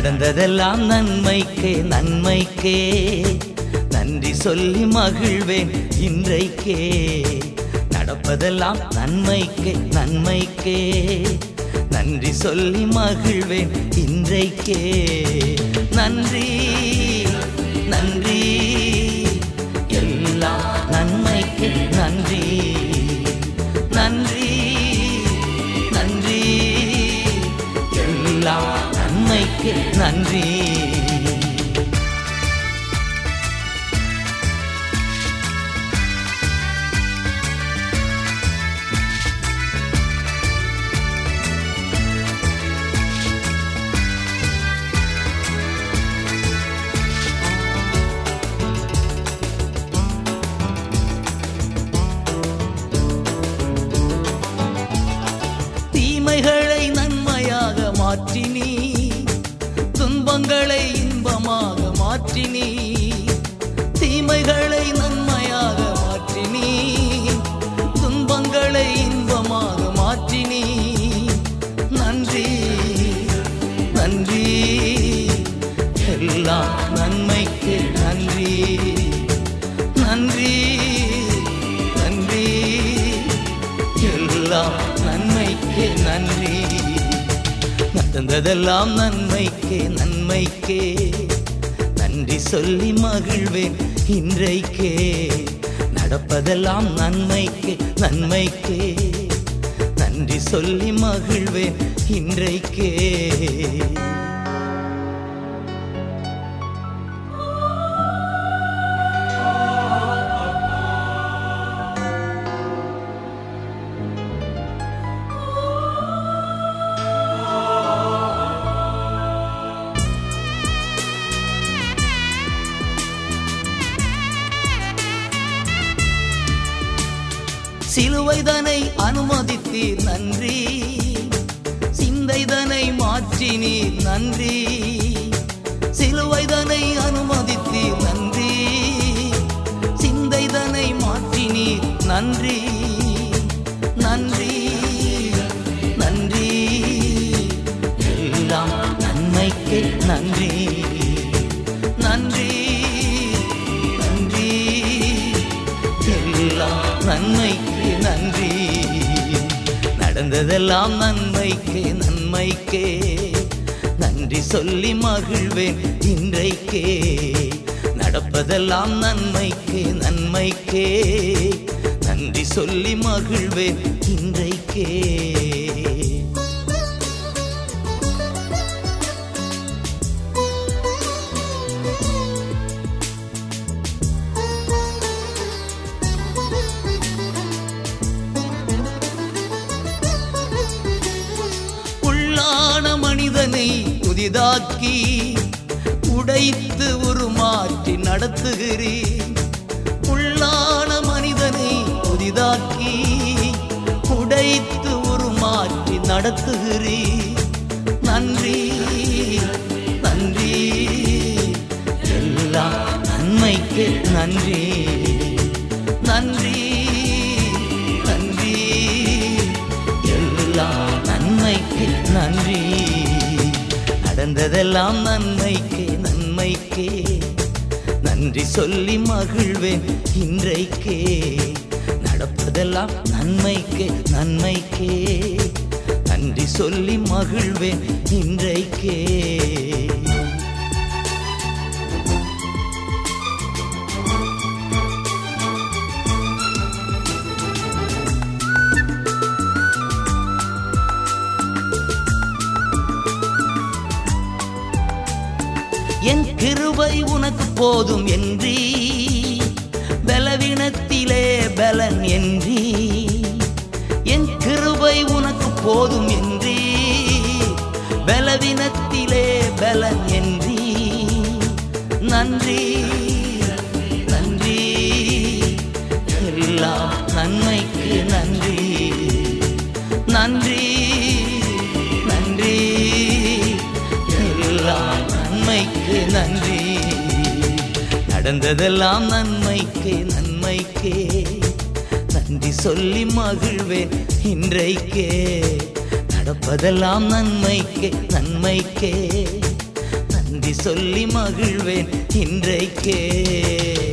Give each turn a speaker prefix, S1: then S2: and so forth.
S1: நடந்ததெல்லாம் நன்மைக்கே நன்மைக்கே நன்றி சொல்லி மகிழ்வேன் இன்றைக்கே. நடப்பதெல்லாம் நன்மைக்கே நன்மைக்கே நன்றி சொல்லி மகிழ்வேன் இன்றைக்கே. நன்றி நன்றி எல்லாம் நன்மைக்கு நன்றி. நன்றி நன்றி எல்லாம் நன்மைக்கு நன்றி. தீமைகளை நன்மையாக மாற்றினி, துன்பங்களை இன்பமாக மாற்றினி. தீமைகளை நன்மையாக மாற்றினி, துன்பங்களை இன்பமாக மாற்றினி. நன்றி நன்றி எல்லாம் நன்மைக்கு நன்றி. நன்றி நன்றி எல்லாம் நன்மைக்கே நன்றி. நடந்ததெல்லாம் நன்மைக்கே நன்மைக்கே நன்றி சொல்லி மகிழ்வேன் இன்றைக்கே. நடப்பதெல்லாம் நன்மைக்கே நன்மைக்கே நன்றி சொல்லி மகிழ்வேன் இன்றைக்கே. சிலுவைதனை அனுமதித்தீர் நன்றி, சிந்தைதனை மாற்றினீர் நன்றி. சிலுவைதனை அனுமதித்தீர் நன்றி, சிந்தைதனை மாற்றினீர் நன்றி. நன்றி நன்றி எல்லாம் நன்மைக்கு நன்றி. நன்றி நன்றி எல்லாம் நன்மைக்கு நன்றி. நடந்ததெல்லாம் நன்மைக்கே நன்மைக்கே நன்றி சொல்லி மகிழ்வேன் இன்றைக்கே. நடப்பதெல்லாம் நன்மைக்கே நன்மைக்கே நன்றி சொல்லி மகிழ்வேன் இன்றைக்கே. மனிதனை புதிதாக்கி உடைத்து உருமாற்றி நடத்துகிறேன். உள்ளான மனிதனை புதிதாக்கி உடைத்து உருமாற்றி நடத்துகிறேன். நன்றி நன்றி எல்லாம் நன்மைக்கு நன்றி. நன்றி நன்றி எல்லாம் நன்மைக்கு நன்றி. நடந்ததெல்லாம் நன்மைக்கே நன்மைக்கே நன்றி சொல்லி மகிழ்வேன் இன்றைக்கே. நடப்பதெல்லாம் நன்மைக்கே நன்மைக்கே நன்றி சொல்லி மகிழ்வேன் இன்றைக்கே. என் கிருபை உனக்கு போதும் என்றீ, பலவீனத்திலே பலன் என்றீ. என் கிருபை உனக்கு போதும் என்றீ, பலவீனத்திலே பலன் என்றீ. நன்றி நன்றி எல்லாம் நன்மைக்கு நன்றி. நன்றி நன்றி எல்லாம் நன்மைக்கு நன்றி. நடந்ததெல்லாம் நன்மைக்கே நன்மைக்கே நன்றி சொல்லி மகிழ்வேன் இன்றைக்கே. நடப்பதெல்லாம் நன்மைக்கே நன்மைக்கே நன்றி சொல்லி மகிழ்வேன் இன்றைக்கே.